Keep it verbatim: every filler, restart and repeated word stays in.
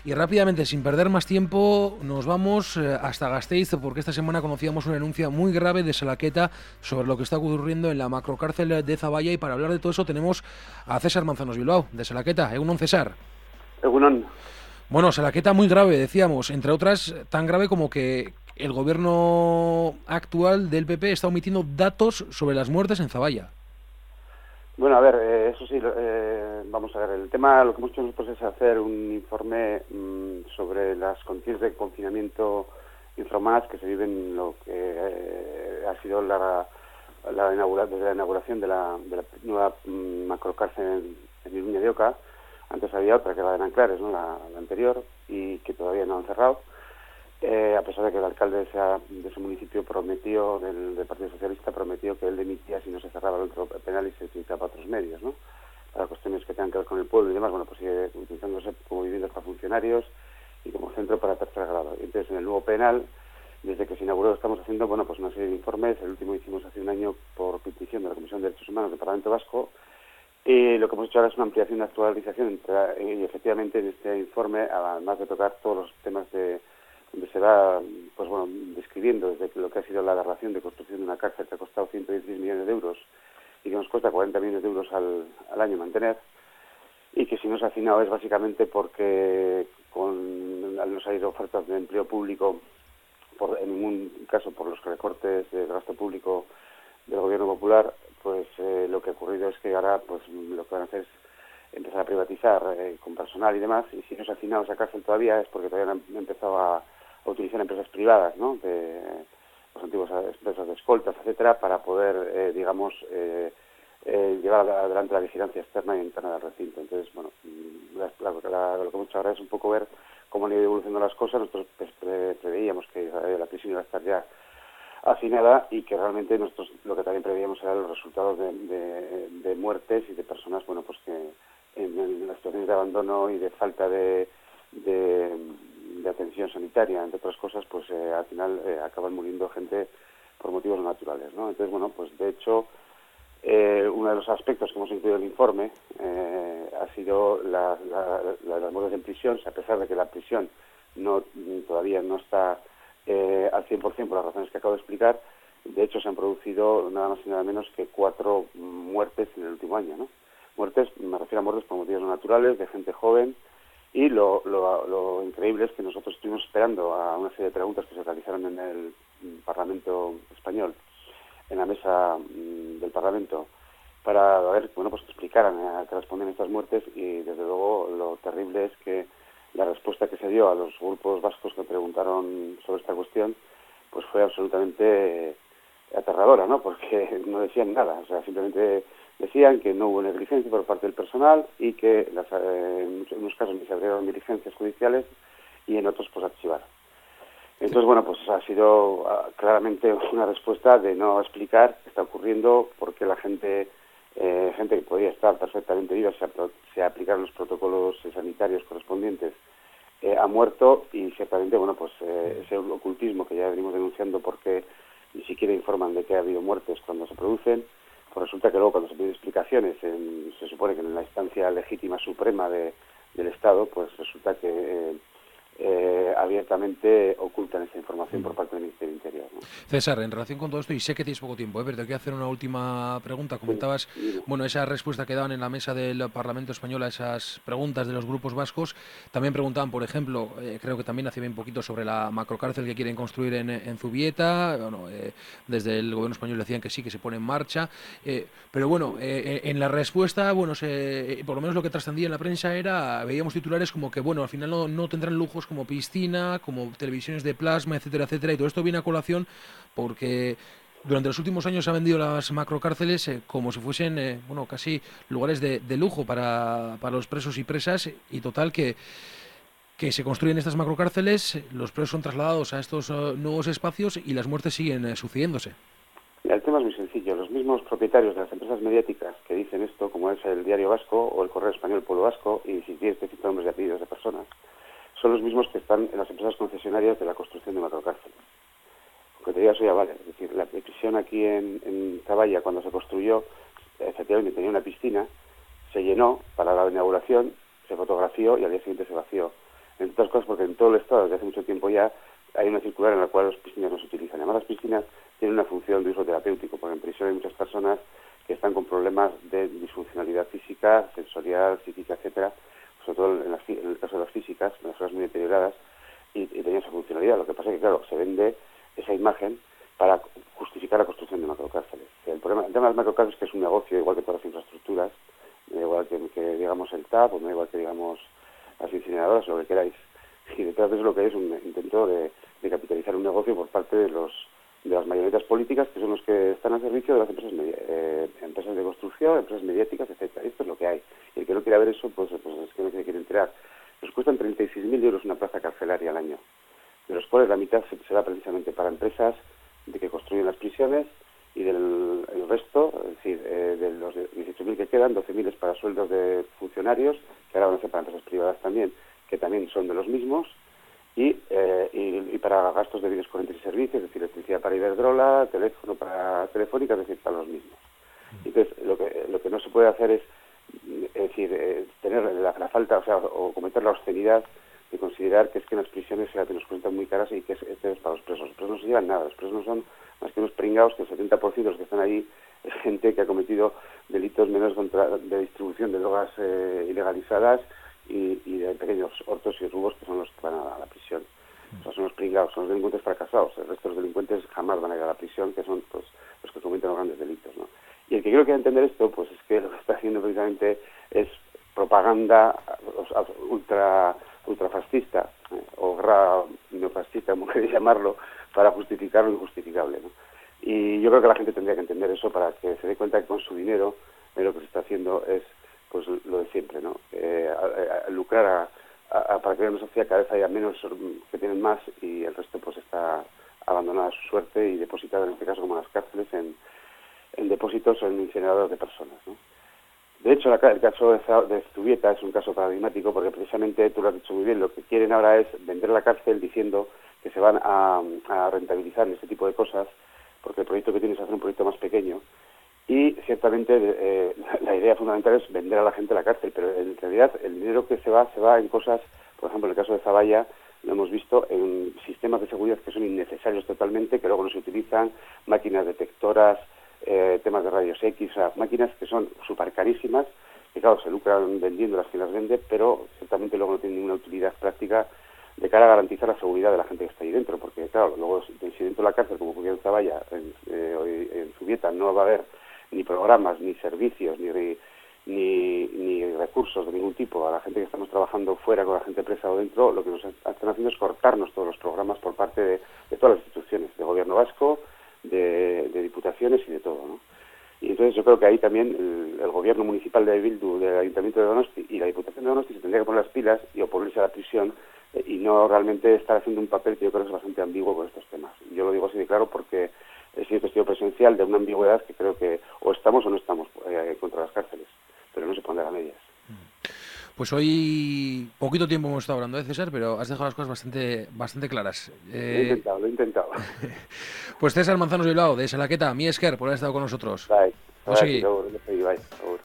Y rápidamente, sin perder más tiempo, nos vamos eh, hasta Gasteiz, porque esta semana conocíamos una denuncia muy grave de Salaqueta sobre lo que está ocurriendo en la macrocárcel de Zaballa, y para hablar de todo eso tenemos a César Manzanos Bilbao, de Salaqueta. Egunon, César. Egunon. Bueno, Salaqueta muy grave, decíamos, entre otras, tan grave como que el gobierno actual del P P está omitiendo datos sobre las muertes en Zaballa. Bueno, a ver, eh, eso sí, eh, vamos a ver, el tema, lo que hemos hecho nosotros es hacer un informe mmm, sobre las condiciones de confinamiento infrahumanas que se viven en lo que eh, ha sido la, la inaugura, desde la inauguración de la, de la nueva mmm, macrocárcel en, en Iruña de Oca. Antes había otra que era de Nanclares, ¿no? la, la anterior, y que todavía no han cerrado. Eh, a pesar de que el alcalde de, esa, de ese municipio prometió, del, del Partido Socialista, prometió que él dimitía si no se cerraba el otro penal y se utilizaba para otros medios, ¿no? Para cuestiones que tengan que ver con el pueblo y demás, bueno, pues sigue utilizándose como viviendas para funcionarios y como centro para tercer grado. Entonces, en el nuevo penal, desde que se inauguró, estamos haciendo, bueno, pues una serie de informes. El último hicimos hace un año por petición de la Comisión de Derechos Humanos del Parlamento Vasco. Y lo que hemos hecho ahora es una ampliación, una actualización, y efectivamente en este informe, además de tocar todos los temas de donde se va, pues bueno, describiendo desde lo que ha sido la agarración de construcción de una cárcel que ha costado ciento dieciséis millones de euros y que nos cuesta cuarenta millones de euros al, al año mantener, y que si no se ha afinado es básicamente porque con, al no salir ofertas de empleo público, por, en ningún caso por los recortes de gasto público del gobierno popular, pues eh, lo que ha ocurrido es que ahora pues lo que van a hacer es empezar a privatizar eh, con personal y demás, y si no se ha afinado esa cárcel todavía es porque todavía no han empezado a a utilizar empresas privadas, ¿no? De las antiguas empresas de escoltas, etcétera, para poder, eh, digamos, eh, eh, llevar adelante la vigilancia externa y interna del recinto. Entonces, bueno, la, la, la, lo que hemos hecho ahora es un poco ver cómo han ido evolucionando las cosas. Nosotros pues, pre, preveíamos que la prisión iba a estar ya afinada y que realmente nosotros lo que también preveíamos eran los resultados de, de, de muertes y de personas, bueno, pues que en, en las situaciones de abandono y de falta de, de de atención sanitaria, entre otras cosas, pues eh, al final eh, acaban muriendo gente por motivos naturales, ¿no? Entonces, bueno, pues de hecho, eh, uno de los aspectos que hemos incluido en el informe eh, ha sido la, la, la, las muertes en prisión, a pesar de que la prisión no todavía no está eh, al cien por ciento por las razones que acabo de explicar. De hecho, se han producido nada más y nada menos que cuatro muertes en el último año, ¿no? Muertes, me refiero a muertes por motivos no naturales, de gente joven. Y lo, lo, lo increíble es que nosotros estuvimos esperando a una serie de preguntas que se realizaron en el Parlamento español, en la mesa mm, del Parlamento, para ver, bueno, pues que explicaran a qué responden estas muertes, y desde luego lo terrible es que la respuesta que se dio a los grupos vascos que preguntaron sobre esta cuestión, pues fue absolutamente aterradora, ¿no? Porque no decían nada, o sea, simplemente decían que no hubo negligencia por parte del personal y que las, eh, en unos casos ni se abrieron diligencias judiciales y en otros pues archivaron. Entonces, bueno, pues ha sido uh, claramente una respuesta de no explicar qué está ocurriendo, porque la gente, eh, gente que podía estar perfectamente viva, se, se aplicaron los protocolos sanitarios correspondientes, eh, ha muerto, y ciertamente, bueno, pues eh, ese ocultismo que ya venimos denunciando, porque ni siquiera informan de que ha habido muertes cuando se producen. Pues resulta que luego cuando se piden explicaciones, en, se supone que en la instancia legítima suprema de, del Estado, pues resulta que eh, eh, abiertamente ocultan esa información por parte del Ministerio del Interior, ¿no? César, en relación con todo esto, y sé que tienes poco tiempo, ¿eh? Pero te quiero hacer una última pregunta. Comentabas, Sí, bueno, esa respuesta que daban en la mesa del Parlamento español a esas preguntas de los grupos vascos. También preguntaban, por ejemplo, eh, creo que también hacía bien poquito sobre la macrocárcel que quieren construir en, en Zubieta. Bueno, eh, desde el gobierno español decían que sí, que se pone en marcha. Eh, pero bueno, eh, en la respuesta, bueno, se, por lo menos lo que trascendía en la prensa era, veíamos titulares como que, bueno, al final no, no tendrán lujos como piscina, como televisiones de plasma, etcétera, etcétera. Y todo esto viene a colación porque durante los últimos años se han vendido las macrocárceles eh, como si fuesen, eh, bueno, casi lugares de, de lujo para, para los presos y presas, y total que que se construyen estas macrocárceles, los presos son trasladados a estos uh, nuevos espacios y las muertes siguen eh, sucediéndose. El tema es muy sencillo. Los mismos propietarios de las empresas mediáticas que dicen esto, como es el Diario Vasco o el Correo Español Pueblo Vasco, y si quieres te cito nombres y apellidos de personas, son los mismos que están en las empresas concesionarias de la construcción de macrocárceles. Aunque te diga eso ya vale. Es decir, la prisión aquí en, en Zaballa, cuando se construyó, efectivamente tenía una piscina, se llenó para la inauguración, se fotografió y al día siguiente se vació. Entre cosas porque en todo el Estado, desde hace mucho tiempo ya, hay una circular en la cual las piscinas no se utilizan. Además, las piscinas tienen una función de uso terapéutico, porque en prisión hay muchas personas que están con problemas de disfuncionalidad física, sensorial, psíquica, etcétera, sobre todo en, las, en el caso de las físicas, en las horas muy deterioradas, y, y tenían esa funcionalidad. Lo que pasa es que, claro, se vende esa imagen para justificar la construcción de macrocárceles. El problema, el tema de las macrocárceles es que es un negocio, igual que todas las infraestructuras, igual que, que digamos el T A P, o igual que digamos las incineradoras, lo que queráis. Y detrás de eso lo que hay es un intento de, de capitalizar un negocio por parte de los de las marionetas políticas, que son los que están al servicio de las empresas eh, empresas de construcción, empresas mediáticas, etcétera. Esto es lo que hay. Y el que no quiera ver eso, pues, pues es que no se quiere enterar. Nos cuestan treinta y seis mil euros una plaza carcelaria al año, de los cuales la mitad se, se da precisamente para empresas de que construyen las prisiones, y del el resto, es decir, eh, de los dieciocho mil que quedan, doce mil es para sueldos de funcionarios, que ahora van a ser para empresas privadas también, que también son de los mismos, y, eh, y, y para gastos de bienes corrientes y servicios, es decir, electricidad para Iberdrola, teléfono para Telefónica, es decir, para los mismos. Entonces, lo que lo que no se puede hacer es, es decir, eh, tener la, la falta, o sea, o cometer la obscenidad de considerar que es que en las prisiones se nos cuentan muy caras y que es, este es para los presos. Los presos no se llevan nada, los presos no son más que unos pringados, que el setenta por ciento de los que están ahí es gente que ha cometido delitos menores contra, de distribución de drogas eh, ilegalizadas y, y de pequeños hurtos y robos, que son los que van a, a la prisión. O sea, son los pringados, son los delincuentes fracasados. El resto de los delincuentes jamás van a ir a la prisión, que son pues los que cometen los grandes delitos, ¿no? Y el que creo que va a entender esto, pues es que lo que está haciendo precisamente es propaganda ultra ultrafascista, eh, o guerra neofascista, como queréis llamarlo, para justificar lo injustificable, ¿no? Y yo creo que la gente tendría que entender eso para que se dé cuenta que con su dinero eh, lo que se está haciendo es pues lo de siempre, ¿no? Eh, a, a lucrar a, a, a, para crear una sociedad cada vez haya menos que tienen más y el resto pues está abandonada a su suerte y depositada, en este caso como en las cárceles, en, en depósitos o en incineradores de personas, ¿no? De hecho, el caso de Zubieta es un caso paradigmático porque precisamente, tú lo has dicho muy bien, lo que quieren ahora es vender la cárcel diciendo que se van a, a rentabilizar en este tipo de cosas, porque el proyecto que tienes es hacer un proyecto más pequeño. Y ciertamente eh, la idea fundamental es vender a la gente la cárcel, pero en realidad el dinero que se va, se va en cosas, por ejemplo, en el caso de Zavalla, lo hemos visto en sistemas de seguridad que son innecesarios totalmente, que luego no se utilizan, máquinas detectoras, eh, temas de rayos X, o sea, máquinas que son súper carísimas, que claro, se lucran vendiendo las que las vende, pero ciertamente luego no tienen ninguna utilidad práctica de cara a garantizar la seguridad de la gente que está ahí dentro, porque claro, luego si dentro de la cárcel, como ocurrió en Zavalla, en, eh, en Zubieta, no va a haber ni programas, ni servicios, ni, ni, ni recursos de ningún tipo a la gente que estamos trabajando fuera con la gente presa o dentro. Lo que nos están haciendo es cortarnos todos los programas por parte de, de todas las instituciones, de gobierno vasco, de, de diputaciones y de todo, ¿no? Y entonces yo creo que ahí también el, el gobierno municipal de Bildu, del Ayuntamiento de Donosti y la Diputación de Donosti se tendría que poner las pilas y oponerse a la prisión eh, y no realmente estar haciendo un papel que yo creo que es bastante ambiguo con estos temas. Yo lo digo así de claro porque he sido testigo presencial de una ambigüedad que creo que o estamos o no estamos eh, contra las cárceles, pero no se pone a medias. Pues hoy poquito tiempo hemos estado hablando de César, pero has dejado las cosas bastante bastante claras. Eh... Lo he intentado, lo he intentado. Pues César Manzanos Bilbao, de Salaqueta, mi esker, por haber estado con nosotros. Bye. Bye. Bye. Bye.